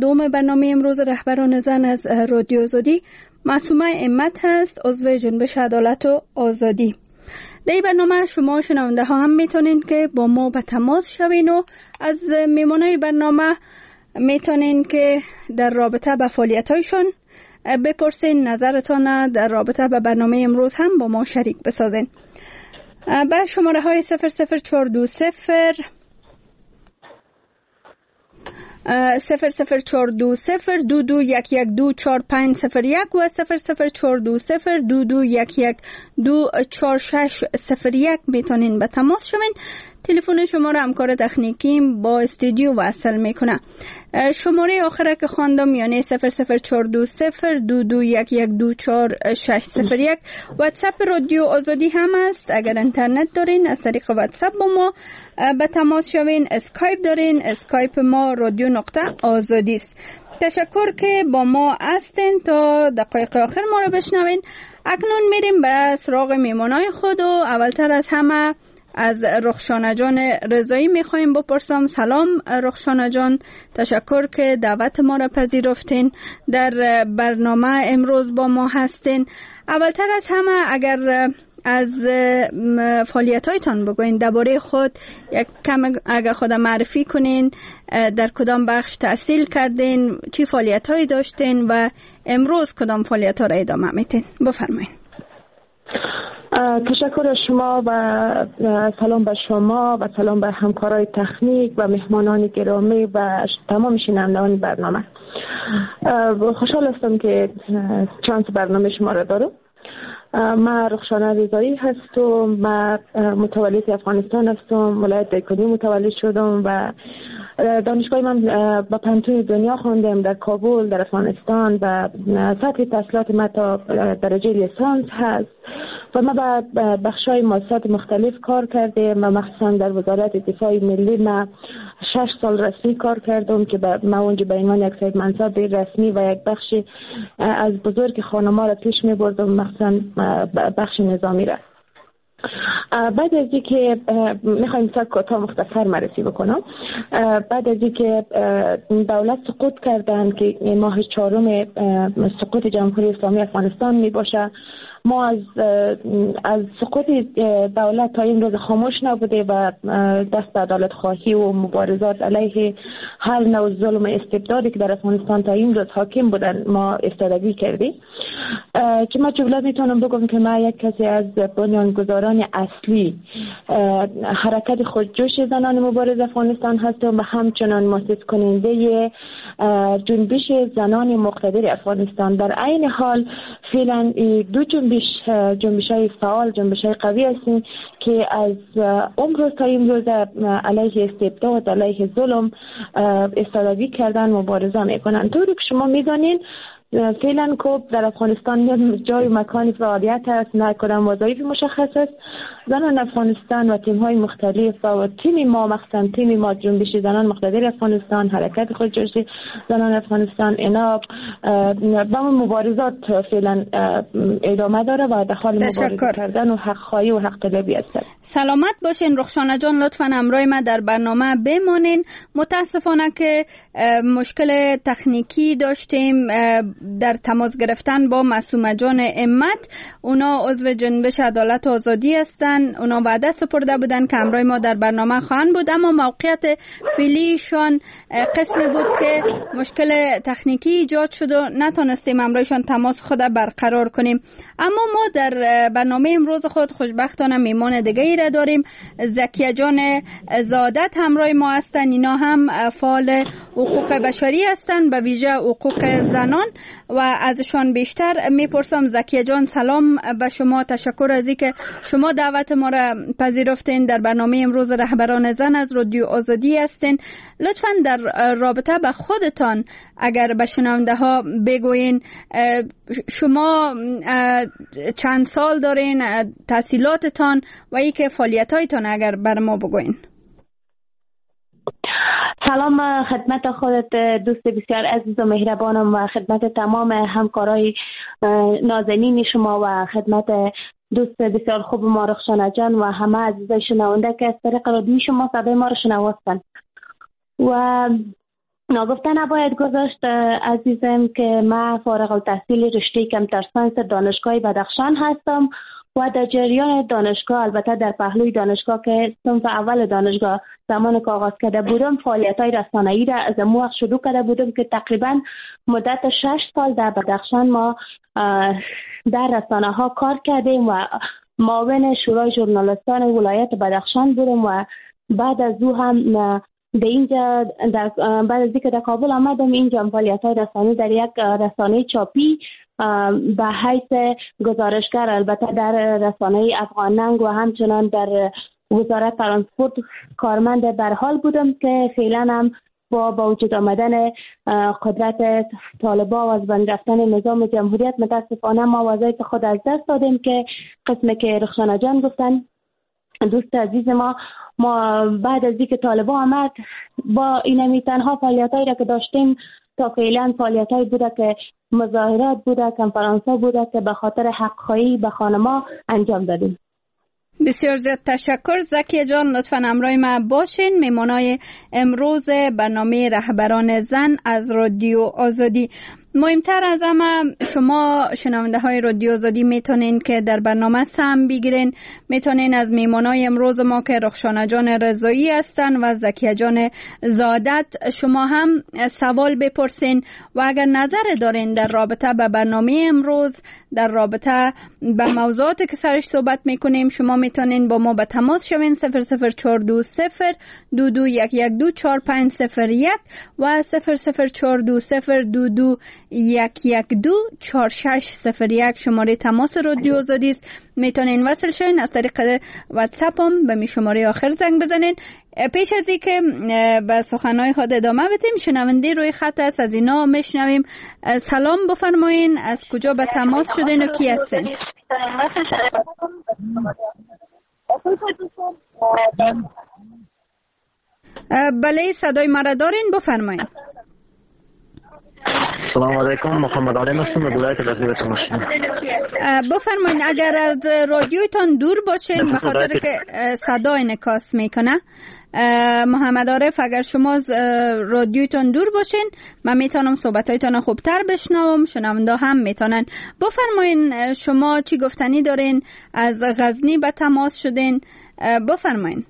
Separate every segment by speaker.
Speaker 1: دوم برنامه امروز رهبران زن از رادیو آزادی. معصومه امت هست، عضو جنبش عدالت و آزادی. در این برنامه شما شنونده ها هم میتونین که با ما به تماس شوین و از میمونای برنامه میتونین که در رابطه به فعالیت هایشون بپرسین، نظرتان در رابطه به برنامه امروز هم با ما شریک بسازین. به شماره های 00420 0042022112451 و 004202211244601 میتونین به تماس شوین. تلفن شما را همکار تکنیکیم با استودیو وصل میکنه. شماره آخره که خواندم یعنی 004202211244601. واتساپ رادیو آزادی هم است. اگر اینترنت دارین از طریق واتساپ با ما به تماس شوین. اسکایپ دارین، اسکایپ ما رادیو نقطه آزادی است. تشکر که با ما هستین تا دقایق آخر ما را بشنوین. اکنون میریم به سراغ میمونای خود و اولتر از همه از رخشانه جان رضایی میخوایم بپرسم. سلام رخشانه جان، تشکر که دعوت ما را پذیرفتین، در برنامه امروز با ما هستین. اولتر از همه اگر از فعالیت هایتان بگوین، درباره خود یک کم اگر خود معرفی کنین، در کدام بخش تحصیل کردین، چی فعالیت هایی داشتین و امروز کدام فعالیت ها را ادامه میتین، بفرمایین.
Speaker 2: تشکر از شما و سلام به شما و سلام به همکارای تکنیک و مهمانان گرامی و تمام شنوندگان برنامه. خوشحال هستم که چانس برنامه شما را دارم. من رخشانه رضایی هستم. من متولد افغانستان هستم. ولایت دایکنی متولد شدم و دانشگاه من با پنتون دنیا خوندم در کابل در افغانستان و سطح تحصیلات من تا درجه لیسانس هست و من با بخشای مؤسسات مختلف کار کردم و مخصوصا در وزارت دفاع ملی من 6 سال رسمی کار کردم که من اونجا به عنوان یک صاحب منصب رسمی و یک بخش از بزرگ خانم‌ها را پیش می‌بردم، مخصوصا بخش نظامی را. بعد از اینکه میخوایم تا کوتاه مختصر معرفی بکنم، بعد از اینکه دولت سقوط کردن که ماه 4 سقوط جمهوری اسلامی افغانستان می باشه، ما از سقوط دولت تا این روز خاموش نبوده و دست عدالت خواهی و مبارزات علیه هر نوع ظلم استبدادی که در افغانستان تا این روز حاکم بودن ما استادگی کردیم. که من جمله میتونم بگم که من یک کسی از بنیانگذاران اصلی حرکت خودجوش زنان مبارز افغانستان هستم و همچنان مؤسس کننده جنبش زنان مقتدر افغانستان. در عین حال فعلا دو جنبش‌های فعال، جنبش‌های قوی هستیم که از اون روز تا این روز علیه استبداد، علیه ظلم استادگی کردن مبارزه میکنن. طوری که شما میدانین فعلا که در افغانستان جای و مکان فعالیت است، نه کدام وظایف مشخص است. زنان افغانستان و تیم‌های مختلف و تیم ما، مخصوصا تیم ما جنبش زنان مقتدر افغانستان، حرکت خودجوش زنان افغانستان، اینا با مبارزات فعلا ادامه داره و در حال مبارزه کردن و حق خواهی و حق طلبی است.
Speaker 1: سلامت باشین رخشانه جان، لطفاً همراه ما در برنامه بمانین. متاسفانه که مشکل تکنیکی داشتیم در تماس گرفتن با معصومه جان امت. اونا عضو جنبش عدالت و آزادی هستن. اونا وعده سپرده بودن که همراه ما در برنامه خواهند بود، اما موقعیت فعلیشان قسمی بود که مشکل تکنیکی ایجاد شد و نتونستیم همراهشان تماس خود برقرار کنیم. اما ما در برنامه امروز خود خوشبختانه میمان دیگه ای را داریم. زکیه جان زادت همراه ما هستن. اینا هم فعال حقوق بشری هستن، به ویژه حقوق زنان، و ازشان بیشتر میپرسم. زکیه جان سلام به شما، تشکر از اینکه شما دعوت ما را پذیرفتین. در برنامه امروز رهبران زن از رادیو آزادی هستین. لطفاً در رابطه به خودتان اگر به شنونده ها بگوین، شما چند سال دارین، تحصیلاتتان و اینکه فعالیت‌هایتان اگر بر ما بگوین.
Speaker 2: سلام خدمت خودت دوست بسیار عزیز و مهربانم و خدمت تمام همکارای نازنین شما و خدمت دوست بسیار خوب ما رخشانه جان و همه عزیزای شنونده که از طریق رادیو شما صدای ما رو شنوستن. و ناگفته نباید گذاشت عزیزم که من فارغ التحصیل رشته کامپیوتر ساینس دانشگاه بدخشان هستم و در جریان دانشگاه، البته در پهلوی دانشگاه که صنف اول دانشگاه زمان که آغاز کرده بودم، فعالیت‌های رسانه‌ای را از اون وقت شروع کرده بودم که تقریبا مدت 6 سال در بدخشان ما در رسانه‌ها کار کردیم و معاون شورای ژورنالیستان ولایت بدخشان بودم و بعد از او هم در اینجا بعد از اینکه در کابل آمدم اینجا فعالیت‌های رسانه‌ای در یک رسانه چاپی به حیث گزارشگر، البته در رسانه افغاننگ و همچنان در وزارت ترانسپورت کارمند در حال بودم که فعلا هم با وجود آمدن قدرت طالبان و از بین رفتن نظام جمهوریت متاسفانه ما وظایف خود از دست دادیم که قسمی که رخشانه جان گفتن دوست عزیز ما بعد از اینکه طالبان آمد با اینمی تنها فعالیتایی را که داشتیم تا فعلا فعالیتایی بوده که مظاهرات بوده، کنفرانس‌ها بوده که به خاطر حق‌خواهی به خانم‌ها انجام دادیم.
Speaker 1: بسیار زیاد تشکر زکیه جان، لطفاً همراه ما باشین. میمونای امروز برنامه رهبران زن از رادیو آزادی. مهمتر از همه شما شنونده های رادیو آزادی میتونین که در برنامه سهم بگیرین، میتونین از میمونای امروز ما که رخشانه جان رضایی هستن و زکیه جان زادت شما هم سوال بپرسین و اگر نظر دارین در رابطه به برنامه امروز، در رابطه به موضوعاتی که سرش صحبت میکنیم، شما میتونین با ما به تماس شوین 00420 22112451 و 0042022112461 شماره تماس رادیو آزادی است. میتونین وصل شوین از طریق واتساپ هم به می شماره آخر زنگ بزنین. پیش از اینکه به سخنهای خود ادامه بدیم، شنونده روی خط است، از اینا میشنویم. سلام بفرمایین، از کجا به تماس شدین و کی هستین؟ بله صدای مرا دارین، بفرمایین.
Speaker 3: سلام علیکم، محمد علیم هستم از ولایت وزیرت ماشین.
Speaker 1: بفرمایین اگر از رادیویتان دور باشین به خاطر که صدا انعکاس میکنه. محمد عارف اگر شما از رادیویتان دور باشین من میتونم صحبتایتان خوبتر بشنوم، شنونده هم میتونن. بفرمایین شما چی گفتنی دارین؟ از غزنی به تماس شدین، بفرمایین.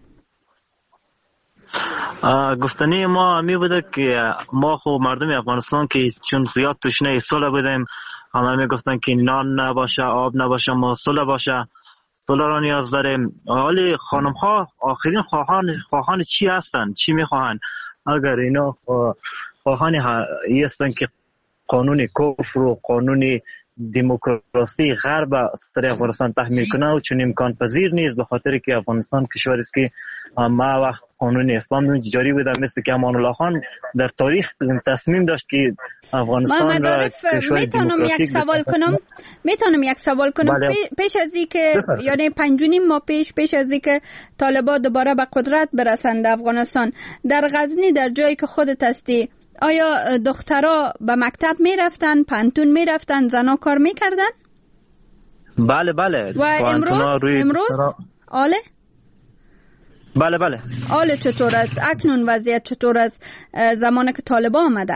Speaker 3: گفتنی ما می بوده که ما خب مردم افغانستان که چون زیاد تشنه صلح بودیم، همه می گفتن که نان نباشه، آب نباشه، ما صلح باشه، صلح را نیاز داریم. حالی خانم ها آخرین خواهان چی هستن؟ چی می خواهن؟ اگر اینا خواهان هستن که قانون کفر و قانون دموکراسی غرب سر افغانستان تحمیل کنه و چون امکان پذیر نیست، به خاطر که افغانستان کشوری است که ما وقت قانون اسلام جاری بوده، مثل که امان الله خان در تاریخ تصمیم داشت که افغانستان را کشور دموکراتیک
Speaker 1: میتونم یک سوال کنم
Speaker 3: بله.
Speaker 1: پیش از این که یعنی 5.5 ماه پیش از این که طالبان دوباره به قدرت برسند افغانستان، در غزنی در جایی که خودت هستی، آیا دخترها به مکتب میرفتن، پانتون میرفتن، زنا کار میکردن؟
Speaker 3: بله بله.
Speaker 1: و امروز آله؟
Speaker 3: بله.
Speaker 1: آله چطور است؟ اکنون وضعیت چطور است زمانی که طالبان آمده؟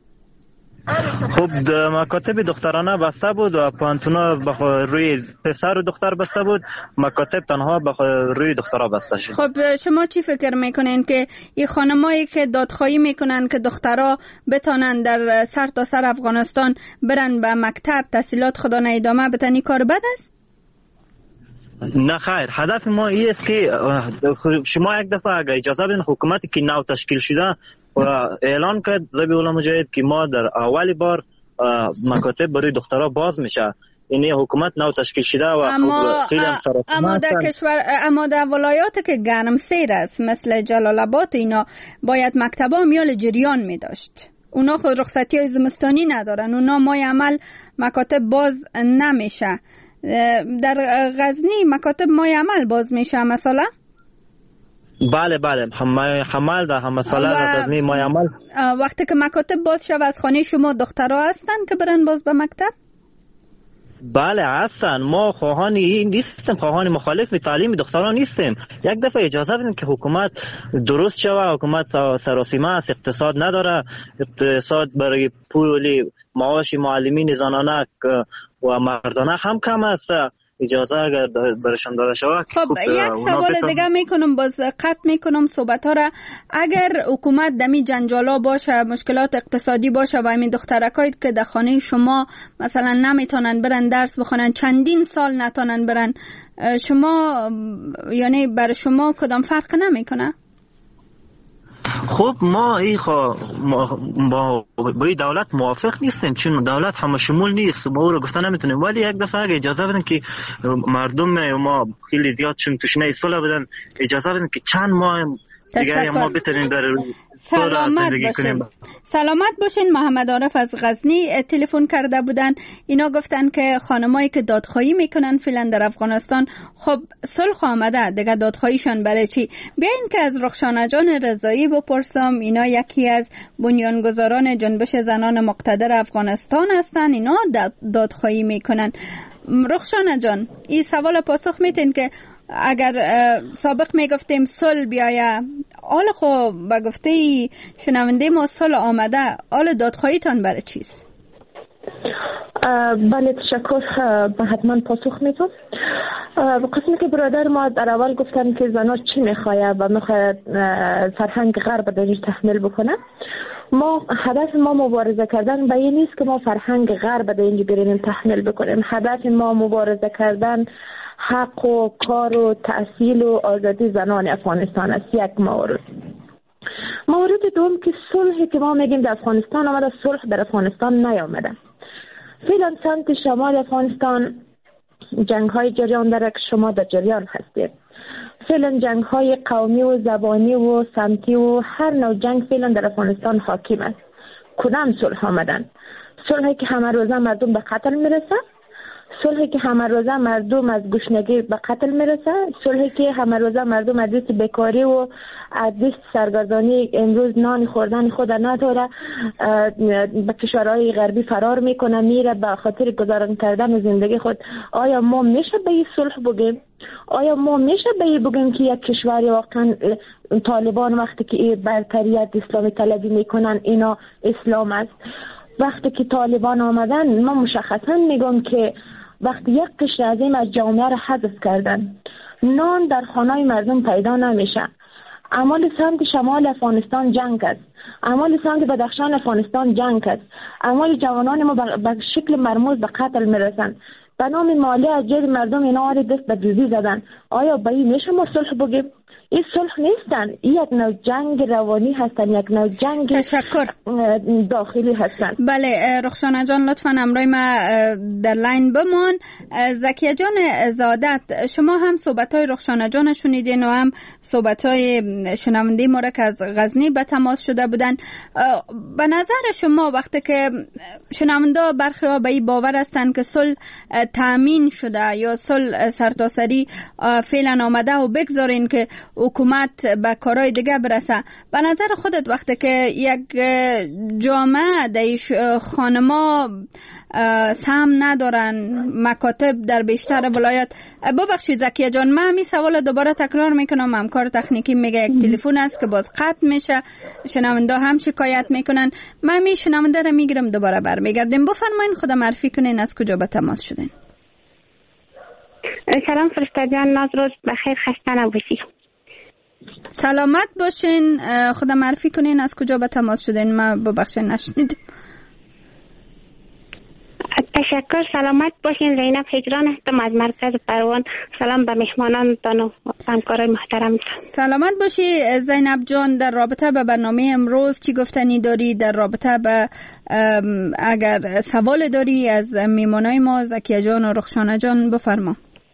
Speaker 3: خب مکاتب دخترانه بسته بود و پانتونا روی پسر و دختر بسته بود، مکاتب تنها روی دخترها بسته شد.
Speaker 1: خب شما چی فکر میکنین که این خانمایی که دادخواهی میکنن که دخترها بتانن در سر تا سر افغانستان برن به مکتب تحصیلات خدا ادامه بدن، این کار بد است؟
Speaker 3: نه خیر، هدف ما این است که شما یک دفعه اگه اجازه بدین حکومتی که نو تشکیل شده و اعلان کرد ذبیح الله مجاهد که ما در اول بار مکاتب برای دخترها باز میشه، یعنی حکومت نو تشکیل شده و
Speaker 1: اما در ولایات که گرم سیر است مثل جلال آباد اینا باید مکتبا میال جریان میداشت. اونا خود رخصتی های زمستانی ندارن، اونا ماه عمل مکاتب باز نمیشه. در غزنی مکاتب ماه عمل باز میشه مثلا؟
Speaker 3: بله حمل در هم مثلا در غزنی ماه عمل.
Speaker 1: وقتی که مکاتب باز شود از خانه شما دخترها هستن که برن باز به مکتب؟
Speaker 3: بله هستن. ما خواهان این نیستیم، خواهان مخالف تعلیم دختران نیستیم. یک دفعه اجازه بدین که حکومت درست شوه. حکومت سراسیمه است، اقتصاد نداره. اقتصاد برای پول معاش معلمین زنانه و مردانه هم کم است. اجازه اگر برشان داده شود.
Speaker 1: خب یک سوال دیگه میکنم، باز قطع میکنم صحبت ها را. اگر حکومت دمی جنجالا باشه، مشکلات اقتصادی باشه و این دخترکایی که در خانه شما مثلا نمیتونن برن درس بخونن، چندین سال نتونن برن، شما یعنی برای شما کدام فرق نمیکنه؟
Speaker 3: خب ما با دولت موافق نیستیم، چون دولت همه شمول نیست، ما او رو گفته نمیتونیم. ولی یک دفعه اگه اجازه بدن که مردم ما خیلی زیاد چون تشنه صلح بدن، اجازه بدن که چند ماه دیگه ما بتونیم در
Speaker 1: سلامت باشین. محمد عارف از غزنی تلفن کرده بودن. اینا گفتن که خانمایی که دادخواهی میکنن فعلا در افغانستان، خب صلح آمده دیگه، دادخواهیشان برای چی؟ بیاین که از رخشانه جان رضایی بپرسم. اینا یکی از بنیانگذاران جنبش زنان مقتدر افغانستان هستن. اینا دادخواهی میکنن. رخشانه جان، این سوال پاسخ میتین که اگر سابق میگفتیم صلح بیایه، حال خب به گفته شنونده ما صلح آمده، حال دادخواهیتان برای چیست؟
Speaker 2: بله تشکر، حتما پاسخ میتون. قسمی که برادر ما در اول گفتن که زنها چی میخواید و میخواید فرهنگ غرب در اینجا تحمیل بکنه. ما هدف ما مبارزه کردن به این نیست که ما فرهنگ غرب در اینجا بریم تحمیل بکنیم. هدف ما مبارزه کردن حق و کار و تحصیل و آزادی زنان افغانستان است. یک مورد دوم که صلحی که ما میگیم در افغانستان آمده، صلح در افغانستان نیامده. فعلا سمت شمال افغانستان جنگ های جریان داره که شما در جریان هستید. فعلا جنگ های قومی و زبانی و سمتی و هر نوع جنگ فعلا در افغانستان حاکم است. کدام صلح آمدن؟ صلحی که همه روزه مردم به قتل میرسه، صلحی که همه روزه مردم از گشنگی به قتل میرسه، صلحی که همه روزه مردم از دست بیکاری و از دست سرگردانی امروز نان خوردن خود نداره، به کشورهای غربی فرار میکنه، میره به خاطر گذران کردن زندگی خود. آیا ما میشه به این صلح بگیم؟ آیا ما میشه به این بگیم که یک کشوری واقعا طالبان وقتی که برتریت اسلامی طلبی میکنن اینا اسلام است؟ وقتی که طالبان آمدن ما مشخصا میگم که وقتی یک قشر عظیم از جامعه را حذف کردن، نان در خانه مردم پیدا نمیشه. اعمال سمت شمال افغانستان جنگ است، اعمال سمت بدخشان افغانستان جنگ است، اعمال جوانان ما به شکل مرموز به قتل میرسن. به نام مالی از جیب مردم اینا دست به دوزی زدن. آیا به این میشه ما صلح بگیم؟ این صلح نیستن، این یک نوع جنگ روانی هستن، یک نوع جنگ داخلی هستن.
Speaker 1: بله رخشانه جان لطفا امرای ما در لاین بمان. زکیه جان عزادت، شما هم صحبت‌های رخشانه جان شنیدین و هم صحبت‌های شنونده ما را که از غزنی به تماس شده بودن. به نظر شما وقتی که شنونده برخی ها به این باور هستند که صلح تامین شده یا صلح سرتاسری فعلا آمده و بگذارین که حکومت به کارهای دیگه برسه، به نظر خودت وقتی که یک جامعه دیش خانما سهم ندارن، مکاتب در بیشتر ولایات، ببخشید زکیه جان من می سوال دوباره تکرار میکنم، همکار تکنیکی میگه یک تلفن است که باز قطع میشه، شنونده هم شکایت میکنن، من می شنونده رو میگیرم دوباره برمیگردیم. بفرمایین خدا معرفی کنین از کجا به تماس شدین.
Speaker 4: سلام فرشته جان، ناز روز بخیر، خسته نباشی.
Speaker 1: سلامت باشین، خدا معرفی کنین از کجا به تماس شدین، من ببخشید نشنیدم.
Speaker 4: تشکر، سلامت باشین. زینب هجران هستم از مرکز پروان. سلام به مهمانانتان و همکارای محترمتان.
Speaker 1: سلامت باشی زینب جان. در رابطه به برنامه امروز چی گفتنی داری؟ در رابطه به اگر سوال داری از میمانای ما زکیه جان و رخشانه جان بفرما.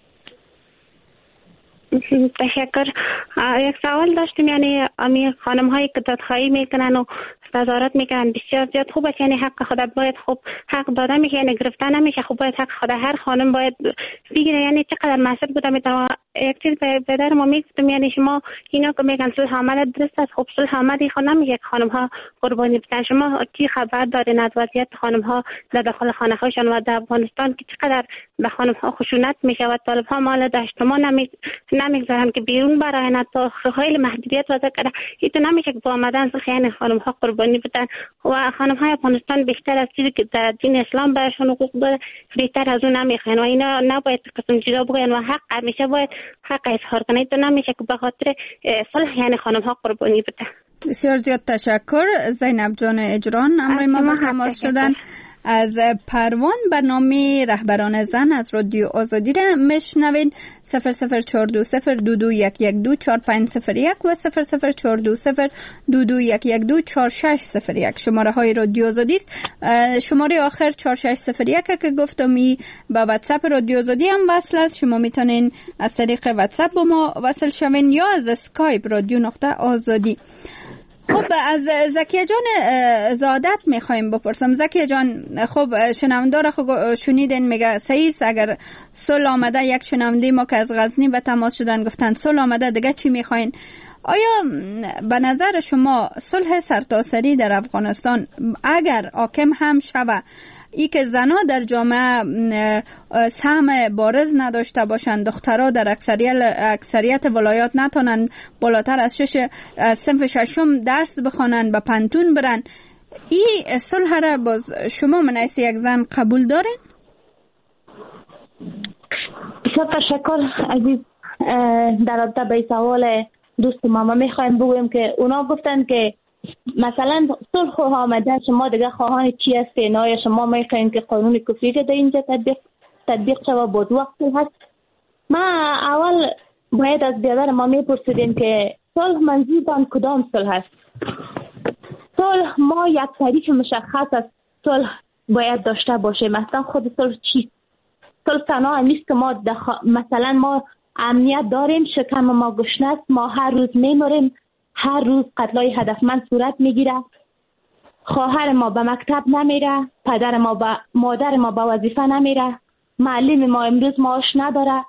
Speaker 4: تشکر. یک سوال داشتیم، یعنی امی خانم هایی که دادخواهی میکنن و تظاهرات میکنن بسیار زیاد خوب است، یعنی حق خود باید خوب حق داده میشه، یعنی گرفته نمیشه، خوب باید حق خود هر خانم باید بگیره. یعنی چقدر مسئول بوده میتونه یک چیز به در ما میگفتم، یعنی شما اینا که میگن صلح آمده درست است، خب صلح آمده خود نمیگه که خانم ها قربانی بشن. شما کی خبر دارین از وضعیت خانم ها در داخل خانه هاشون و در افغانستان که چقدر به خانم ها خشونت میشه و طالب ها مال داشت ما نمیگذارن که بیرون براین، تا خیلی محدودیت وضع کرده. این نمیشه که با آمدن صلح یعنی خانم ها قربانی بدن و خانم های افغانستان بیشتر از چیزی که در دین اسلام برشون حقوق داره بیشتر از اون نمیخوان و اینا نباید قسم جدا بگن و حق همیشه باید حق اظهار کنید. تو نمیشه که به خاطر صلح یعنی خانم ها قربانی بدن.
Speaker 1: بسیار زیاد تشکر زینب جان اجران امروز ما با تماس شدن از پروان. برنامه رهبران زن از رادیو آزادی را میشنوین. 0042022112450 و 0042022112461 شماره های رادیو آزادی است. شماره آخر 4601 که گفتم به واتساپ رادیو آزادی هم وصل است. شما میتونین از طریق واتساپ با ما وصل شوین یا از اسکایپ رادیو.آزادی. خب از زکیه جان زادت میخوایم بپرسم. زکیه جان خب شنونده را شنیدین میگه صحیح است اگر صلح آمده. یک شنونده ما که از غزنی به تماس شدن گفتن صلح آمده دیگه چی میخواین؟ آیا به نظر شما صلح سرتاسری در افغانستان اگر حاکم هم شود، ای که زنها در جامعه سهم بارز نداشته باشند، دخترها در اکثریت ولایات نتونن بالاتر از صنف ششم درس بخوانند، به پانتون برن، این صلح را باز شما من حیث یک زن قبول دارین؟
Speaker 2: بسیار تشکر عزیز. در رابطه به سوال دوست ما میخوایم بگویم که اونا گفتن که مثلا صلح آمده شما دیگه خواهان چی هستین؟ یا شما میخواین که قانون کفری در اینجا تطبیق شود بود وقت هست؟ ما اول باید از بیادر ما میپرسیدیم که صلح منظورتان کدام صلح هست؟ صلح ما یک تعریف مشخص از صلح باید داشته باشه. مثلا خود صلح چیست؟ صلح تنها نیست که ما مثلا ما امنیت داریم، شکم ما گشنه است، ما هر روز میمریم، هر روز قتلای هدفمند صورت میگیره، خواهر ما به مکتب نمیره، مادر ما به وظیفه نمیره، معلم ما امروز معاش نداره.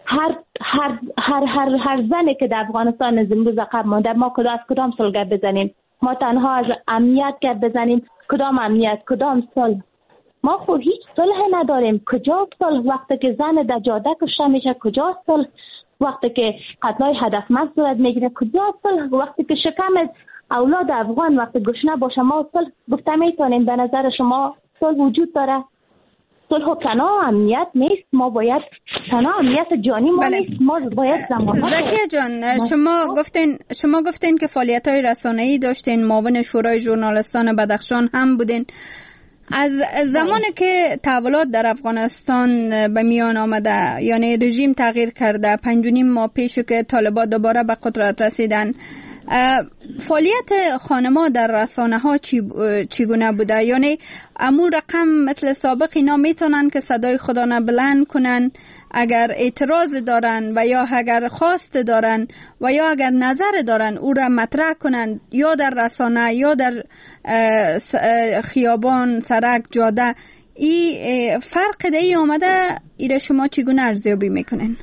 Speaker 2: هر زنی که در افغانستان از امروز عقب مانده، ما از کدام صلح بزنیم؟ ما تنها از امنیت بزنیم. کدام امنیت؟ کدام صلح؟ ما خود هیچ صلح نداریم. کجا صلح؟ وقتی که زن در جاده کشته میشه کجا صلح؟ وقتی که قتلای هدفمند صورت میگیره کجا صلح؟ وقتی که شکم اولاد افغان وقتی گشنه باشه ما صلح گفته میتونیم؟ به نظر شما صلح وجود داره؟ صلح تنها امنیت نیست. ما باید تنها امنیت جانی ما نیست، ما باید زمان.
Speaker 1: زکیه جان شما گفتین که فعالیت‌های رسانه‌ای داشتین، معاون شورای ژورنالیستان بدخشان هم بودین. از زمانی که تحولات در افغانستان به میان آمده، یعنی رژیم تغییر کرده، 5.5 ماه پیش که طالبان دوباره به قدرت رسیدن، فعالیت خانم‌ها در رسانه ها چگونه بوده؟ یعنی امور رقم مثل سابق اینا میتونن که صدای خدا را بلند کنن اگر اعتراض دارن و یا اگر خواست دارن و یا اگر نظر دارن او را مطرح کنن، یا در رسانه یا در خیابان، سرک، جاده. این فرق دی آمده، ایره شما چگونه ارزیابی میکنین؟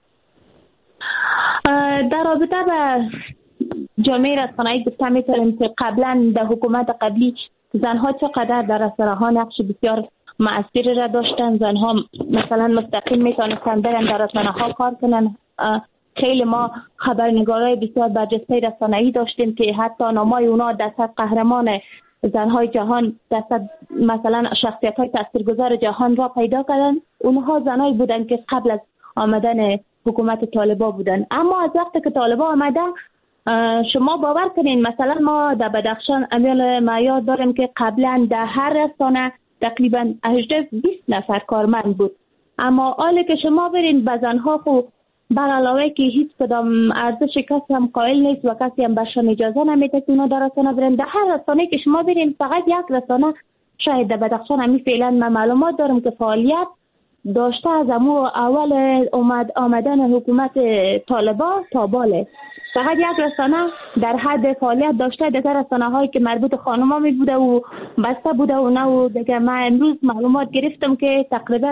Speaker 2: در رابطه با جامعه رسانه‌ای گفته میتونیم که قبلا در حکومت قبلی زنها چقدر در رسانه ها نقش بسیار مؤثری را داشتن. زنها مثلا مستقیم میتونستن برن در رسانه ها کار کنن. خیلی ما خبرنگارای بسیار برجسته رسانه‌ای داشتیم که حتی نامای اونا دست قهرمان زنهای جهان، دست مثلا شخصیت‌های تاثیرگذار جهان را پیدا کردن. اونها زنایی بودن که قبل از آمدن حکومت طالبان بودن. اما از وقتی که طالبان آمده شما باور کنین مثلا ما در بدخشان امیال معیار داریم که قبلا در هر رسانه تقریبا 18-20 نفر کارمند بود. اما حالی که شما برین به زنها خو بر علاوه که هیچ کدام ارزش کسی هم قائل نیست و کسی هم برشان اجازه نمیده که اونا در رسانه برن. در هر رسانه که شما برین، فقط یک رسانه شاید در بدخشان همی فعلا من معلومات دارم که فعالیت داشته از اول آمدن حکومت طالبان تا باله. فقط یک رسانه در حد فعالیت داشته. دیگر رسانه هایی که مربوط خانم ها می بوده و بسته بوده و نه. و دیگه من امروز معلومات گرفتم که تقریبا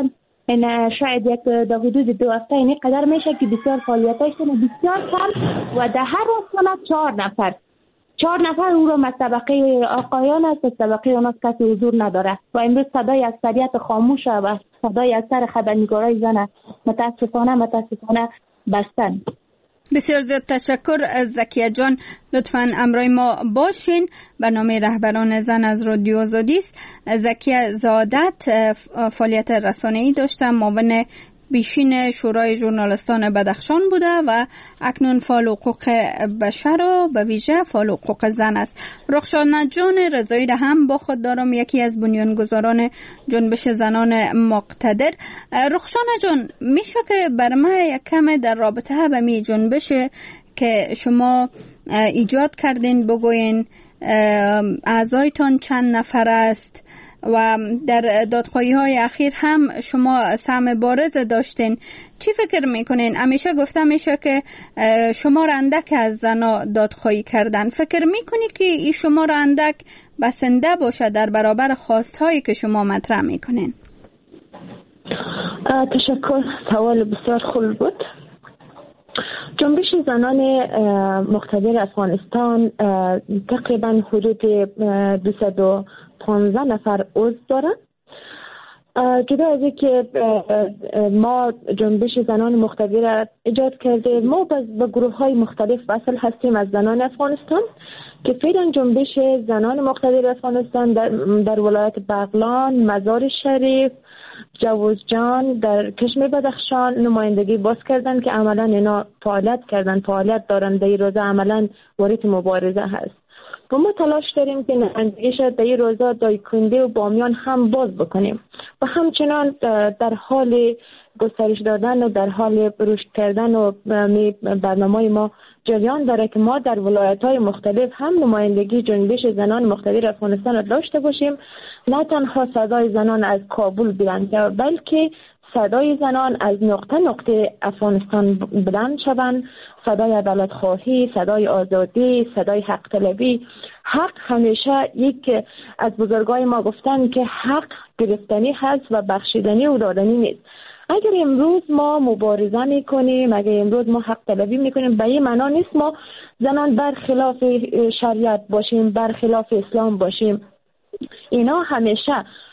Speaker 2: این شاید یک در حدود 2 هفته این قدر میشه که بسیار فعالیتاشون بسیار کم و در هر استان 4 نفر او را طبقه آقایان است و طبقه اون کسی حضور نداره و امروز صدای اکثریت خاموشه و صدای اکثر خبرنگارای زن متاسفانه بستن.
Speaker 1: بسیار زیاد تشکر از زکیه جان. لطفاً همراه ما باشین. برنامه رهبران زن از رادیو آزادی است. زکیه زادت فعالیت رسانه‌ای داشته، معاون بیشین شورای ژورنالیستان بدخشان بوده و اکنون فعال حقوق بشر و به ویژه فعال حقوق زن است. رخشانه جان رضایی را هم با خود دارم، یکی از بنیانگذاران جنبش زنان مقتدر. رخشانه جان، میشه که بر ما یک کم در رابطه با می جنبش که شما ایجاد کردین بگوین؟ اعضایتان چند نفر است و در دادخواهی‌های اخیر هم شما سهم بارز داشتین؟ چی فکر میکنین؟ همیشه گفته میشه که شما را اندک از زنا دادخواهی کردن. فکر میکنی که این شما را اندک بسنده باشه در برابر خواستهایی که شما مطرح میکنین؟
Speaker 2: تشکر، سوال بسیار خوب بود. جنبش زنان مقتدر افغانستان تقریبا حدود 215 نفر عضو دارند. جدا از اینکه ما جنبش زنان مقتدر ایجاد کرده، ما به گروه های مختلف وصل هستیم از زنان افغانستان که فعلا جنبش زنان مقتدر افغانستان در ولایت بغلان، مزار شریف، جوزجان، در کشمیر بدخشان نمایندگی باز کردن که عملا اینا فعالیت دارن. در این روزه عملا وارد مبارزه هست و ما تلاش داریم که نمایندگیش در این روزه دایکنده و بامیان هم باز بکنیم و همچنان در حال گسترش دادن و در حال رشد کردن و برنامه ما جریان داره که ما در ولایت‌های مختلف هم نمایندگی جنبش زنان مقتدر افغانستان را داشته باشیم. نه تنها صدای زنان از کابل بلند شود، بلکه صدای زنان از نقطه افغانستان بلند شوند. صدای عدالت خواهی، صدای آزادی، صدای حق طلبی. حق همیشه یک از بزرگای ما گفتن که حق گرفتنی هست و بخشیدنی و دادنی نیست. اگر امروز ما مبارزه میکنیم، اگر امروز ما حق طلبی میکنیم، به این معنا نیست ما زنان برخلاف شریعت باشیم، برخلاف اسلام باشیم. اینا همیشه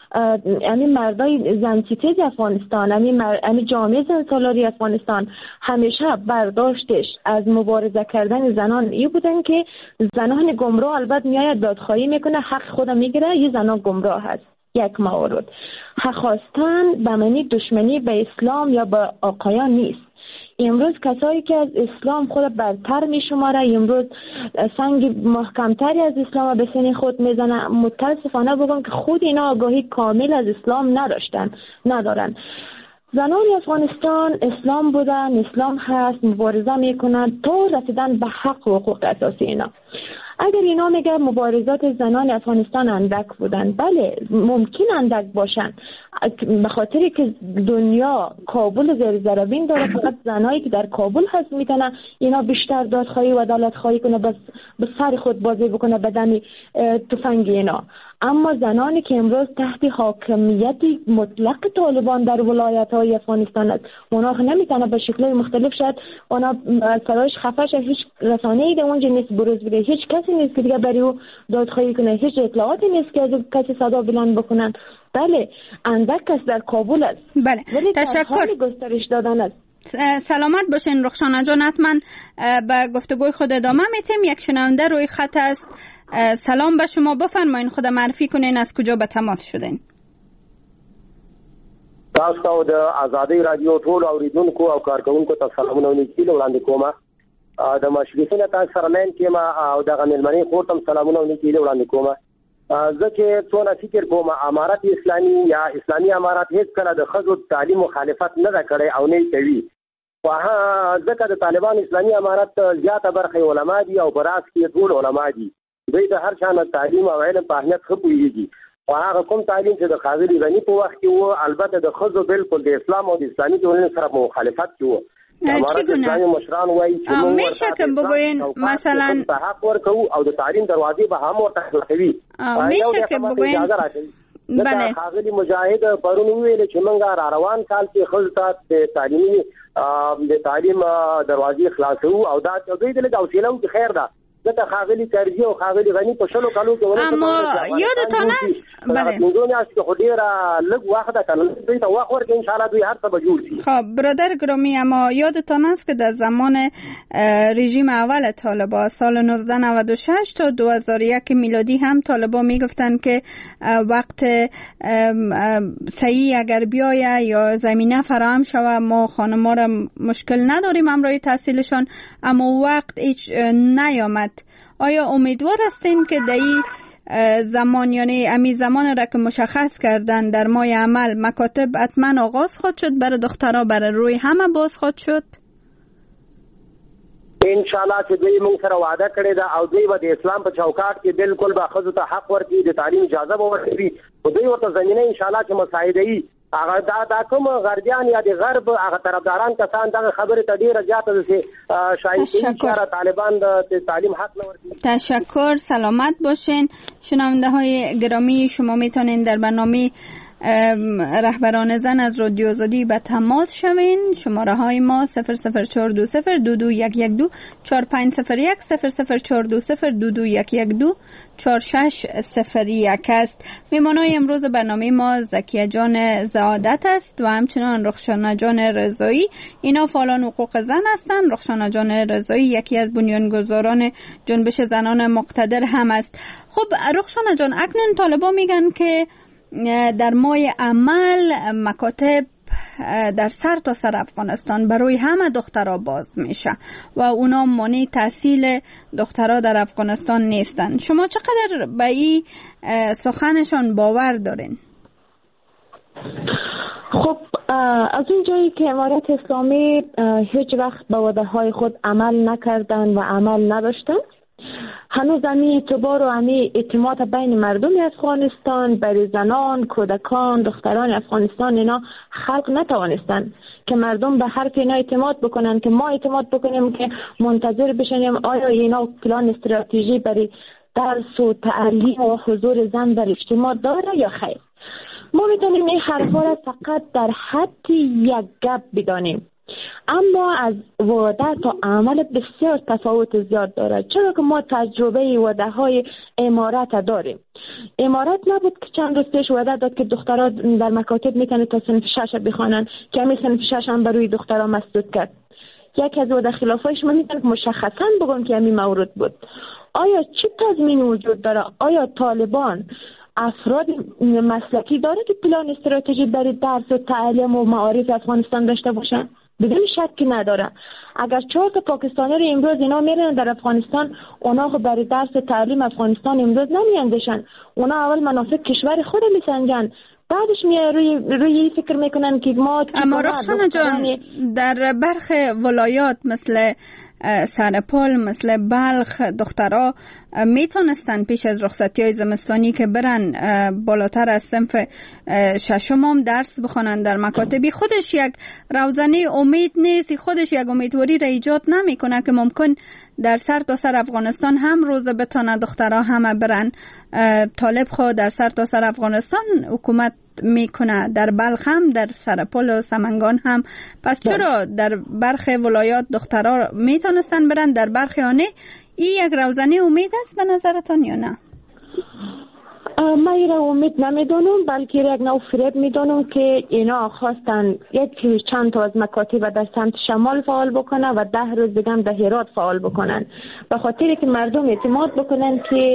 Speaker 2: یعنی مردای زنسیتیز افغانستان، یعنی جامعه زنسالاری افغانستان همیشه برداشتش از مبارزه کردن زنان ای بودن که زنان گمراه البته میآید دادخواهی میکنه، حق خودم میگیره، یه زنان گمراه هست. یک مورد حق خواستن به معنی دشمنی به اسلام یا به آقایان نیست. امروز کسایی که از اسلام خود برتر می شماره، امروز سنگ محکمتری از اسلام به سن خود میزنه. متاسفانه بگم که خود اینا آگاهی کامل از اسلام ندارن. زنان افغانستان اسلام بودن، اسلام هست، مبارزه میکنن تا رسیدن به حق و حقوق اساسی اینا. اگر اینا میگه مبارزات زنان افغانستان اندک بودن، بله ممکن اندک باشن، به خاطری که دنیا کابل زیر ضربین داره، فقط زنایی که در کابل هست میتونن اینا بیشتر دادخواهی و عدالت خواهی کنه، بس به سر خود بازی بکنه بدن تفنگ اینا. اما زنانی که امروز تحت حاکمیت مطلق طالبان در ولایت‌های افغانستان است، اونا نمیتونه به شکل مختلف شد، اونا صداش خفه شد، هیچ رسانه‌ای در اونجا نیست بروز بده، هیچ کسی نیست که دیگه برای او دادخواهی کنه، هیچ اطلاعاتی نیست که از کسی صدا بلند بکنن. بله اندک کس در کابل است.
Speaker 1: بله تشکر.
Speaker 2: گسترش دادن است.
Speaker 1: سلامت باشین رخشانه جان. حتما به گفتگوی خود ادامه میتیم. یک شنونده روی خط است. سلام به شما، بفرمایین خود معرفی کنین، از کجا به تماس شدین؟
Speaker 5: تاسو د آزادۍ رادیو ټول اوریدونکو او کارکونکو ته سلامونه او نیکي وړاندې کوم. د مشرفینو تاسو سره مین کې ما او د غنلمنې خورتم سلامونه او نیکي وړاندې کوم. ځکه څونه فکر کوم امارت اسلامي یا اسلامي امارت هیڅ کله د خزو تعلیم مخالفت نه کړي او نه کوي. ځکه د طالبان اسلامي امارت زیاته برخه علما دي او براس کې ټول علما دي. دوی د هر چا تعلیم او علم په اهمیت ښه پوهیږي. هغه کوم تعلیم چې د قاضي غنی په وخت کې وو، البته د خزو بالکل د اسلام او د اسلامي ټولنې سره مخالفت کوي.
Speaker 1: چگونه؟ میشه که بگوین مثلا
Speaker 5: حق ورکو او د تعلیم دروازې به هم ورته خلاصوي.
Speaker 1: میشه که بگوین بله.
Speaker 5: خاغلی مجاهد پرون ویل چې موږ را روان کال کې خلطات تعلیمي د تعلیم دروازې خلاصو او دا دوی د حوصله او خیر ده دته خاغلی ترجیح او خاغلی غنی په شلو کالو کې ورته
Speaker 1: اما یادتان است بله
Speaker 5: دنیا چې خو ډیر لږ وخت ده کنه دوی ته وخت ورکړي ان شاء الله دوی هر څه به جوړ شي.
Speaker 1: خب برادر گرامی، اما یادتان است که در زمان رژیم اول طالبان سال 1996 تا 2001 میلادی هم طالبان میگفتند که وقت صحیح اگر بیایه یا زمینه فراهم شوه ما خانم‌ها را مشکل نداریم امرای تحصیلشان، اما وقت هیچ نیامد. آیا امیدوار هستین که در این زمان، یعنی امی زمان را که مشخص کردن در ماه عمل، مکاتب حتما آغاز خود شد برای دخترها، برای روی همه باز خود شد؟
Speaker 5: ان شاء الله چې دوی موږ سره وعده کړې ده او دوی به د اسلام په چوکاټ کې بالکل به ښځو ته حق ورکړي، د تعلیم اجازه به ورکړي او دوی ورته زمینه ان شاء الله چې مساعده‌ای هغه دا کوم غربیان یا د غرب هغه طرفداران کسان دغه خبره ته ډیره زیاته ده شایعه چې طالبان د تعلیم حق نه ورکړي.
Speaker 1: تشکر، سلامت باشین. شنونده های گرامی، شما میتونین در برنامه رهبران زن از رادیو آزادی به تماس شوین. شماره های ما 00420221112 4501 00420221112 4601 است. میمانای امروز برنامه ما زکیه جان زعادت است و همچنان رخشانه جان رضایی. اینا فعالان حقوق زن هستند. رخشانه جان رضایی یکی از بنیانگذاران جنبش زنان مقتدر هم است. خب رخشانه جان، اکنون طالبان میگن که در ماه عمل مکاتب در سر تا سر افغانستان برای همه دخترها باز میشه و اونا مانع تحصیل دخترها در افغانستان نیستن. شما چقدر به این سخنشان باور دارین؟
Speaker 2: خب از اون جایی که امارت اسلامی هیچ وقت به وعده های خود عمل نکردن و عمل نداشتن، هنوز امی اعتبار و امی اعتماد بین مردم افغانستان برای زنان، کودکان، دختران افغانستان اینا خلق نتوانستن که مردم به حرف اینا اعتماد بکنن، که ما اعتماد بکنیم که منتظر بشنیم آیا اینا پلان استراتژی برای درس و تعلیم و حضور زن در اجتماع داره یا خیر. ما میتونیم این حرفا را فقط در حد یک گپ بدانیم، اما از وعده تا عمل بسیار تفاوت زیاد داره، چرا که ما تجربه وعده های امارت داریم. امارت نبود که چند روز پیش وعده داد که دخترها در مکاتب میتونه تا صنف 6 بخوانن، که همین صنف 6 هم بروی دخترها مسدود کرد. یکی از وعده خلافایش من میتونم مشخصا بگم که همین مورد بود. آیا چه تضمین وجود داره؟ آیا طالبان افراد مسلکی داره که پلان استراتژی برای درس و تعلیم و معارف افغانستان داشته باشن؟ بدون شکی نداره. اگر 4 تا پاکستانی رو امروز اینا میرن در افغانستان، اونا خو برای درس و تعلیم افغانستان امروز نمیاندیشن، اونا اول منافع کشور خود میسنجن، بعدش روی فکر میکنن که ما.
Speaker 1: اما رخشانه جان، در برخی ولایات مثل سرپال، مثل بلخ، دخترها میتونستن پیش از رخصتی های زمستانی که برن بالاتر از صنف 6 هم درس بخونن در مکاتبی. خودش یک روزنه امید نیست، خودش یک امیدواری را ایجاد نمیکنه که ممکن در سر تا سر افغانستان هم روزه بتونه دخترها همه برن. طالب خود در سر تا سر افغانستان حکومت میکنه، در بلخ هم، در سرپل و سمنگان هم. پس چرا در برخی ولایات دخترها میتونستن برن، در برخی ها نه؟ این یک روزنه امید است به نظرتان یا نه؟
Speaker 2: من این را امید نمیدونم، بلکه یک نوع فریب میدونم که اینا خواستن چند تا از مکاتب در سمت شمال فعال بکنن و 10 روز دیگه هم در هرات فعال بکنن، به خاطر که مردم اعتماد بکنن که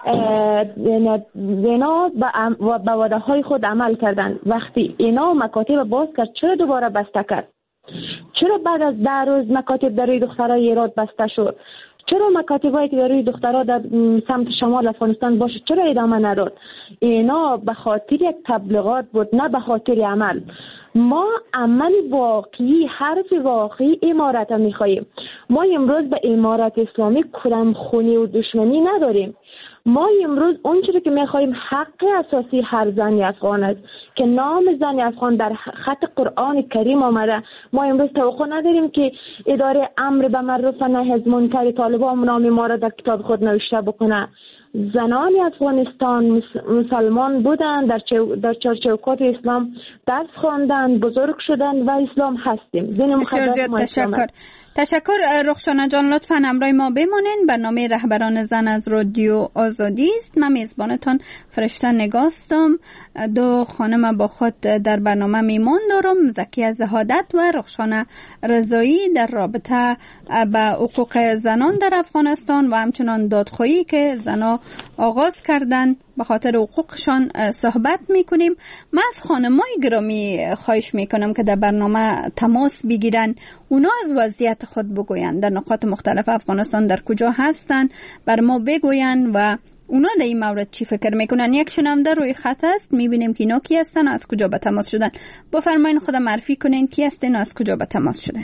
Speaker 2: اینا به وعده های خود عمل کردن. وقتی اینا مکاتب باز کرد، چرا دوباره بسته کرد؟ چرا بعد از 10 روز مکاتب در روی دخترای هرات بسته شد؟ چرا مکاتبایی که در روی دخترها در سمت شمال افغانستان باشه چرا ادامه نداد؟ اینا به خاطر یک تبلیغات بود، نه به خاطر عمل. ما عمل واقعی، حرف واقعی امارت میخواییم. ما امروز به امارت اسلامی کرمخونی و دشمنی نداریم. ما امروز اون چیزی که میخواییم حق اساسی هر زن افغان است که نام زن افغان در خط قرآن کریم آمده. ما امروز توقع نداریم که اداره امر به معروف و نهی از منکر طالبان نام ما را در کتاب خود نوشته بکنه. زنان افغانستان مسلمان بودند، در چارچوبات اسلام درس خواندند، بزرگ شدند و اسلام هستیم. دین مقدس ما اسلام.
Speaker 1: تشکر رخشانه جان، لطفاً همراه ما بمانین. برنامه رهبران زن از رادیو آزادی است. من میزبانتان فرشته نگاستم. دو خانم با خود در برنامه میمان دارم، زکیه زهادت و رخشانه رضایی، در رابطه به حقوق زنان در افغانستان و همچنان دادخواهی که زنان آغاز کردن به خاطر حقوقشان صحبت میکنیم. من از خانمای گرامی خواهش میکنم که در برنامه تماس بگیرن، اونا از وضعیت خود بگوین، در نقاط مختلف افغانستان در کجا هستن بر ما بگوین و اونا در این مورد چی فکر میکنن. یک شنونده روی خط است، میبینیم که اینا کی هستن و از کجا به تماس شدن. بفرمایین خود معرفی کنین کی هستین و از کجا به تماس شدن.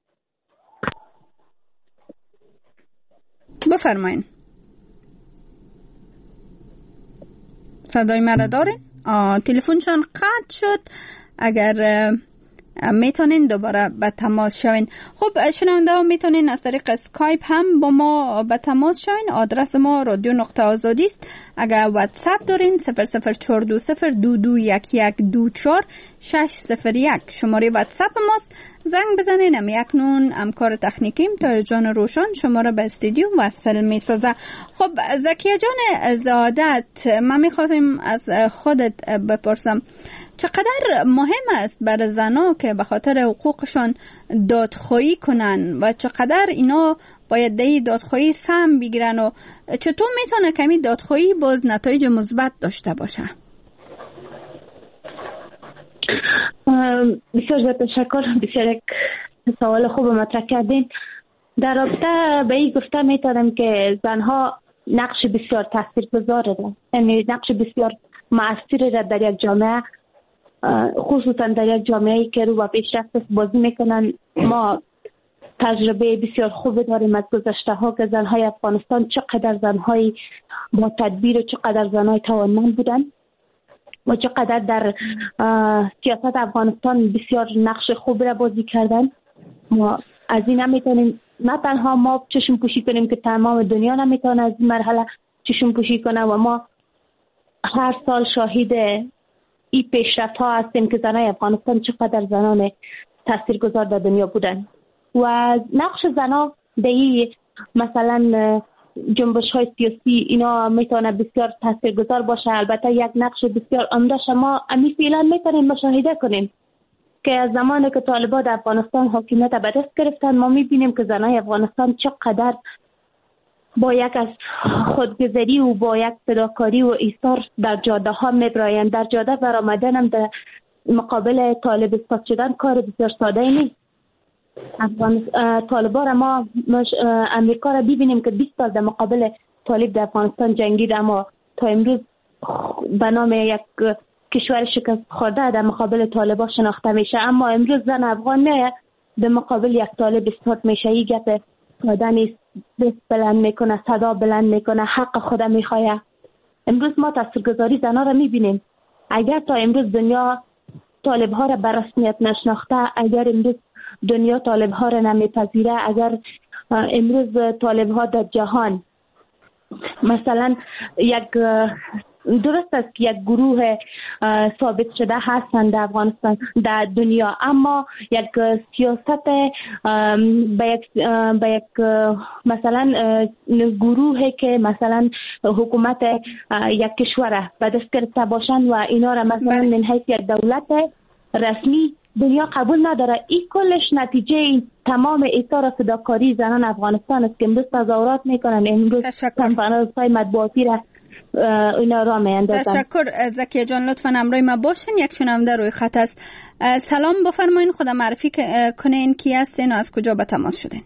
Speaker 1: بفرمایین. صدای مرا دارین؟ تلفنشان قطع شد. اگر میتونین دوباره به تماس شوین. خب شنونده ها میتونین از طریق اسکایپ هم با ما به تماس شوین. آدرس ما رادیو.آزادی است. اگر واتساپ دارین 00420221124 601 شماره واتساپ ماست. زنگ بزنین، هم یک نون همکار تکنیکیم تا جان روشن شما را به استودیو وصل میسازه. خب زکیه جان زهادت، من میخواستم از خودت بپرسم چقدر مهم است برای زنها که به خاطر حقوقشان دادخواهی کنن و چقدر اینا باید دی دادخواهی سهم بگیرن و چطور میتونه کمی دادخواهی باز نتایج مثبت داشته باشه؟
Speaker 2: بسیار زیاد تشکر. بسیار یک سوال خوب مطرح کردین. در رابطه به این گفته میتونم که زنها نقش بسیار تاثیرگذار دارند، یعنی نقش بسیار مؤثر در یک جامعه، خصوصا در یک جامعه‌ای که رو به پیشرفت بازی میکنن. ما تجربه بسیار خوب داریم از گذشته ها که زنهای افغانستان چقدر زنهای با تدبیر و چقدر زنهای توانمند بودن و چقدر در سیاست افغانستان بسیار نقش خوب را بازی کردن. ما از این نمیتونیم نه تنها ما چشم پوشی کنیم که تمام دنیا نمیتونه از این مرحله چشم پوشی کنه و ما هر سال شاهد این پیشرفت ها هستیم که زنای افغانستان چقدر زنان تاثیرگذار در دنیا بودن و نقش زنا در مثلا جنبش های سیاسی اینا میتونه بسیار تاثیرگذار باشه. البته یک نقش بسیار عمده شما امی فعلا میتونیم مشاهده کنیم که از زمانی که طالبان در افغانستان حاکمیت به دست گرفتن ما میبینیم که زنای افغانستان چقدر با یک از خودگذری و با یک فداکاری و ایثار در جاده ها میبرایند. در جاده برآمدن هم در مقابل طالب اسقاط شدن کار بسیار ساده نیست. طالبان ما امریکا را ببینیم که 20 سال در مقابل طالب در افغانستان جنگید، اما تا امروز به نام یک کشور شکست خورده در مقابل طالبان شناخته میشه. اما امروز زن افغان نه در مقابل یک طالب اسقاط میشه. این گپ ساده نیست. دست بلند میکنه، صدا بلند میکنه، حق خودم میخواه. امروز ما تاثیرگذاری زنها را میبینیم. اگر تا امروز دنیا طالب ها را به رسمیت نشناخته، اگر امروز دنیا طالب ها را نمیپذیره، اگر امروز طالب ها در جهان مثلا یک درست است که یک گروه ثابت شده هستند در افغانستان در دنیا، اما یک سیاست به یک مثلا گروهی که مثلا حکومت یک کشور به دست گرفته باشند و اینا را مثلا من حیث یک دولت رسمی دنیا قبول نداره. این کلش نتیجه این تمام ایثار و فداکاری زنان افغانستان است که امروز تظاهرات میکنن، امروز کنفرانس‌های مطبوعاتی را اینا را میاندازن.
Speaker 1: تشکر زکیه جان، لطفاً همراه ما باشین. یک شنونده روی خط است. سلام، بفرمایین خدا معرفی کنین کی هستین و از کجا به تماس شدین؟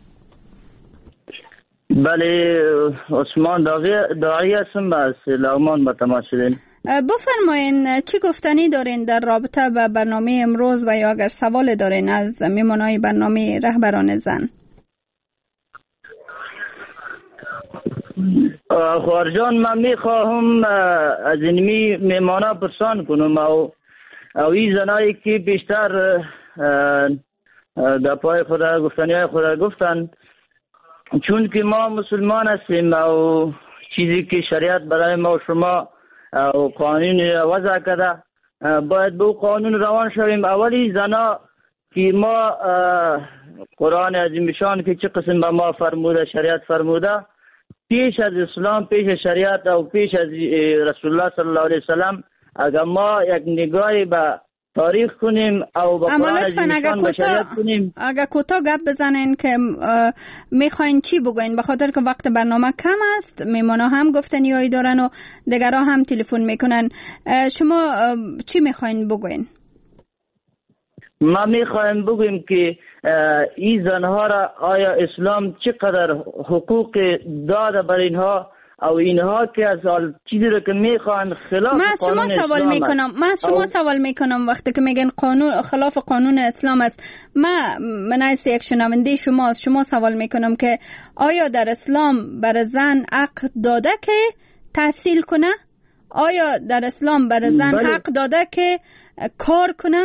Speaker 6: بله، عثمان داعی هستم، از لغمان به تماس شدین.
Speaker 1: بفرمایین چی گفتنی دارین در رابطه با برنامه امروز و یا اگر سوال دارین از میمونای برنامه رهبران زن؟
Speaker 6: خوارجان، من میخواهم از این میمانا پرسان کنم او این زنایی که بیشتر در پای خدا گفتنی های خدا گفتن، چون که ما مسلمان هستیم و چیزی که شریعت برای ما و شما و قانون وضع کرده باید به قانون روان شویم. اولی زنا که ما قرآن عظیمشان که چه قسم به ما فرموده، شریعت فرموده، پیش از اسلام، پیش از شریعت و پیش از رسول الله صلی الله علیه وسلم اگر ما یک نگاهی به تاریخ کنیم او به قرآن عظیمشان به شریعت کنیم.
Speaker 1: اگر کوتاه گپ بزنین که میخواین چی بگوین، به خاطر که وقت برنامه کم است، میمانا هم گفتنیایی دارن و دیگرها هم تلفن میکنن. شما چی میخواین بگوین؟
Speaker 6: ما میخوایم بگویم که این زنها را آیا اسلام چقدر حقوق داده بر اینها او اینها که از چیزی رو که میخوان خلاف قانون اسلام
Speaker 1: من شما سوال میکنم وقتی که میگن قانون خلاف قانون اسلام است، من از یک شنونده شما سوال میکنم که آیا در اسلام بر زن حق داده که تحصیل کنه؟ آیا در اسلام بر زن حق داده که کار کنه؟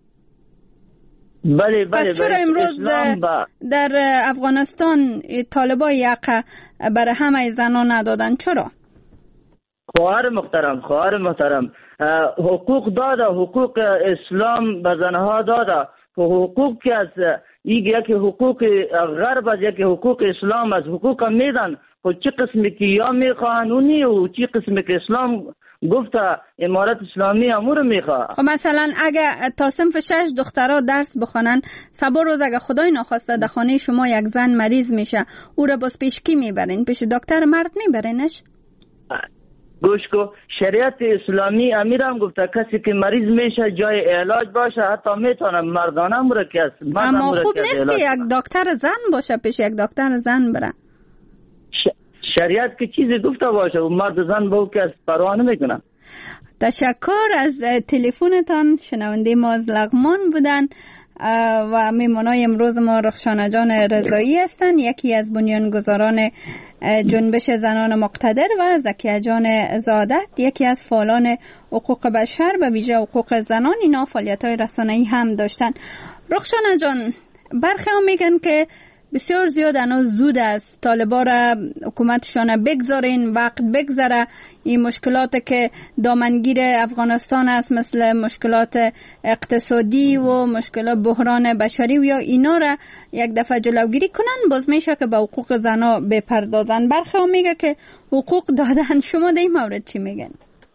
Speaker 6: بله
Speaker 1: پس چرا امروز در افغانستان طالبان حق برای همه زنان ندادن؟ چرا؟
Speaker 6: خواهر محترم حقوق داده، حقوق اسلام به زنها داده، حقوق که از یکی حقوق غرب از یکی حقوق اسلام از حقوق میدن. خود چه قسمی که یا میخوان اونی و چه قسمی که اسلام گفته امارت اسلامی امور میخواه.
Speaker 1: خب مثلا اگه تا صنف 6 دخترها درس بخونن، صبح روز اگه خدای ناخواسته در خانه شما یک زن مریض میشه، او را باز پیش کی میبرین؟ پیش دکتر مرد میبرینش؟
Speaker 6: گوش کو، شریعت اسلامی امیر هم گفته کسی که مریض میشه جای علاج باشه، حتی میتونه مردانه مرکز.
Speaker 1: اما خوب نیست که یک دکتر زن باشه، پیش یک دکتر زن بره.
Speaker 6: شریعت که چیزی گفته باشه و مرد زن با که از پروا نمیکنه.
Speaker 1: تشکر از تلفنتان. شنونده ما از لغمان بودن و میمانای امروز ما رخشانه جان رضایی هستند، یکی از بنیانگذاران جنبش زنان مقتدر، و زکیه جان زادت، یکی از فعالان حقوق بشر به ویژه حقوق زنان. اینا فعالیت‌های رسانه‌ای هم داشتن. رخشانه جان، برخی هم میگن که بسیار زیاد انا زود است طالبا را حکومتشان بگذارین، وقت بگذره. این مشکلات که دامنگیر افغانستان است مثل مشکلات اقتصادی و مشکلات بحران بشری و یا اینا را یک دفعه جلوگیری کنن، باز میشه که به حقوق زنا بپردازن. برخی هم میگه که حقوق دادن. شما در این مورد چی میگن؟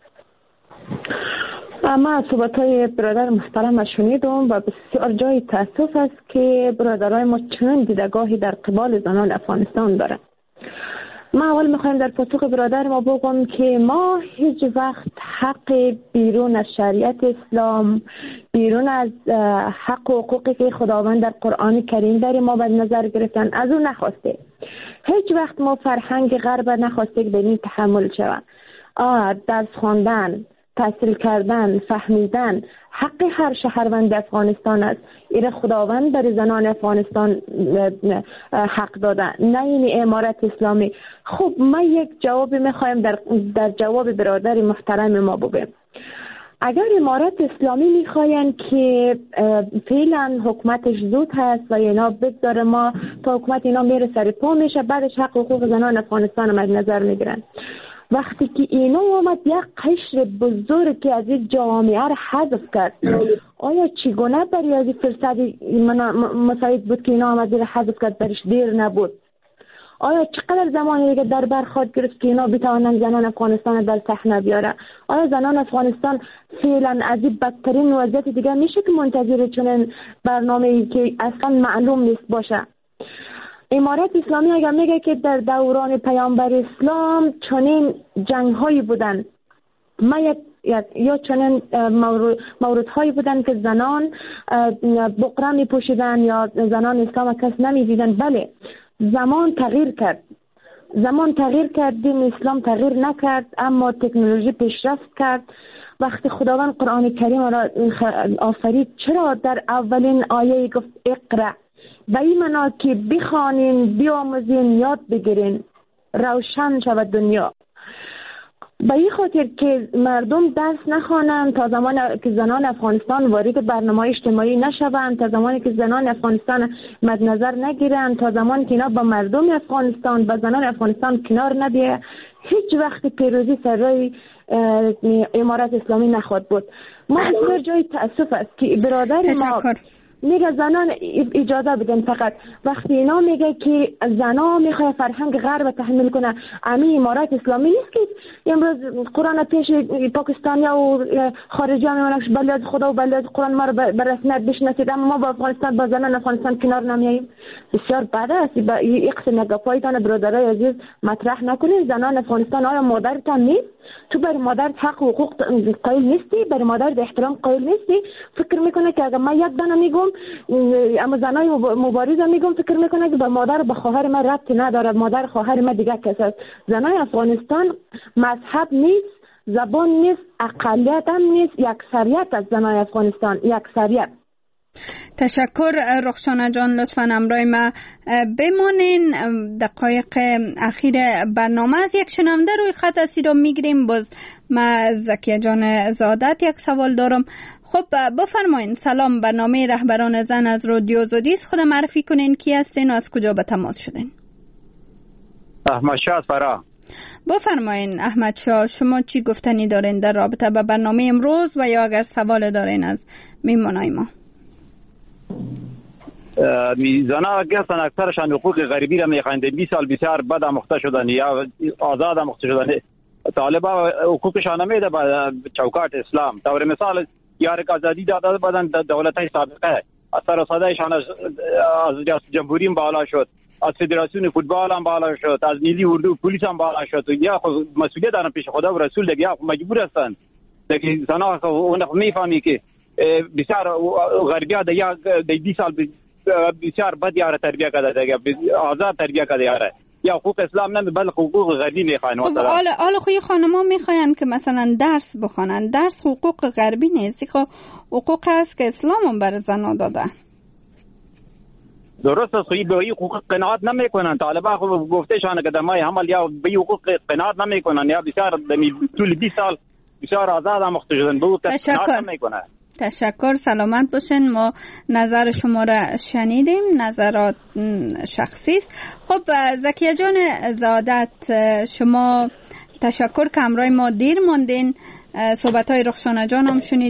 Speaker 2: من صحبت‌های برادر محترم شنیدم و بسیار جای تأسف است که برادرای ما چنین دیدگاهی در قبال زنان افغانستان دارند. ما اول میخوایم در پاسخ برادر ما بگم که ما هیچ وقت حق بیرون از شریعت اسلام، بیرون از حق و حقوقی که خداوند در قرآن کریم در ما به نظر گرفتن از اون نخواسته. هیچ وقت ما فرهنگ غرب نخواسته که به این تحمل شود. درس خواندن، تحصیل کردن، فهمیدن حق هر شهروند افغانستان است. ایره خداوند برای زنان افغانستان حق داده، نه این امارت اسلامی. خب ما یک جوابی میخوایم در جواب برادر محترم ما بگیم. اگر امارت اسلامی میخواین که فعلا حکومتش زود هست و اینا بگذاره ما تا حکومت اینا میره سر پا میشه، بعدش حق حقوق زنان افغانستان مد نظر میگیرن. وقتی که اینا اومد یک قشر بزرگی از این جامعه را حذف کرد، آیا چگونه برای از این فرصت مساعد بود که اینا آمد را حذف کرد؟ برش دیر نبود. آیا چقدر زمانی دیگه در برخورد گرفت که اینا بتوانند زنان افغانستان در صحنه بیاره؟ آیا زنان افغانستان فعلا از این بدترین وضعیت دیگه میشه که منتظر چنین برنامه‌ای که اصلا معلوم نیست باشه؟ امارت اسلامی اگر میگه که در دوران پیامبر اسلام چنین جنگ هایی بودن، یا چنین موردهایی بودن که زنان بقره می پوشیدن یا زنان اسلام کس نمی دیدن. بله، زمان تغییر کرد، دین اسلام تغییر نکرد، اما تکنولوژی پیشرفت کرد. وقتی خداوند قرآن کریم را آفرید، چرا در اولین آیه گفت اقرأ؟ به این معنا که بخوانین، بیاموزین، یاد بگیرین، روشن شود دنیا. به این خاطر که مردم درس نخوانند تا زمانی که زنان افغانستان وارد برنامه اجتماعی نشوند، تا زمانی که زنان افغانستان مد نظر نگیرند، تا زمانی که اینا با مردم افغانستان، با زنان افغانستان کنار نبیه، هیچ وقت پیروزی سر رای امارت اسلامی نخواهد بود. ما بسیار جای تأسف است که برادر ما میگه زنان اجازه بدن، فقط وقتی اینا میگه که زنا میخواد فرهنگ غرب تحمیل کنه، امی امارت اسلامی نیست که امروز قرآن پیش پاکستانیا و خارجی ها میمونن بله از خدا و بله از قرآن ما رو به رسمیت بشناسید، اما ما با افغانستان با زنان افغانستان کنار نمیاییم. بسیار بد است. یک قسم گپایتان برادرای عزیز مطرح نکنید. زنان افغانستان آیا مادرتان نیست؟ تو بر مادر حق و حقوق قائل نیستی؟ بر مادر احترام قائل نیستی؟ فکر میکنه که اگر من یک دانه میگم، اما زنای مبارزه میگم، فکر میکنه که به مادر به خواهر من ربطی نداره، مادر خواهر من دیگه کس است. زنای افغانستان مذهب نیست، زبان نیست، اقلیت هم نیست، یکسریت از زنای افغانستان، یکسریت.
Speaker 1: تشکر رخشانه جان، لطفاً همراه ما بمانین. دقایق اخیر برنامه از یک شنونده روی خط هستی رو میگیریم. باز ما زکیه جان زادت یک سوال دارم. خب بفرمایین. سلام، برنامه رهبران زن از رادیو زودیست. خود معرفی کنین کی هستین و از کجا به تماس شدین؟
Speaker 7: احمد شاه از فرا.
Speaker 1: بفرمایین احمد شاه، شما چی گفتنی دارین در رابطه با برنامه امروز و یا اگر سوال دارین از میمونای ما؟
Speaker 7: زنها که هستن اکثرشان حقوق غریبی را میخواین. 20 سال بسیار بد آموخته شدن یا آزاد آموخته شدن. طالبا حقوقشان نمیده به چوکات اسلام. طور مثال یارک آزادی داده بدن دولت‌های سابقه، اثر و صدایشان از جمهوری بالا شد، از فدراسیون فوتبال هم بالا شد، از ملی اردو پلیس هم بالا شد. یا خود مسئولیت دارن پیش خدا و رسول دیگه، یا مجبور هستن دیگه. زنها اون میفهمی که بسیار غربی‌ها دیگه 20 سال بسیار بد یاره تربیه کرده دیگه، آزاد تربیه کرده یاره، یا حقوق اسلام نه بلکه حقوق غربی میخواین.
Speaker 1: حالا خو خانم‌ها میخواین که مثلا درس بخونن. درس حقوق غربی نیست، خو حقوق است که اسلام هم بر زن‌ها داده.
Speaker 7: درست است. به این حقوق قناعت نمیکنن. طالبان خو گفتهشان که در مای حمل یا به حقوق قناعت نمیکنن، یا بسیار طول 20 سال بسیار آزاد آموخته شدن به حقوق قناعت نمیکنن.
Speaker 1: تشکر، سلامت باشین. ما نظر شما را شنیدیم، نظرات شخصی است. خب زکیه جان زادت، شما تشکر که همراه ما دیر ماندین. صحبت های رخشانه جان هم شنید.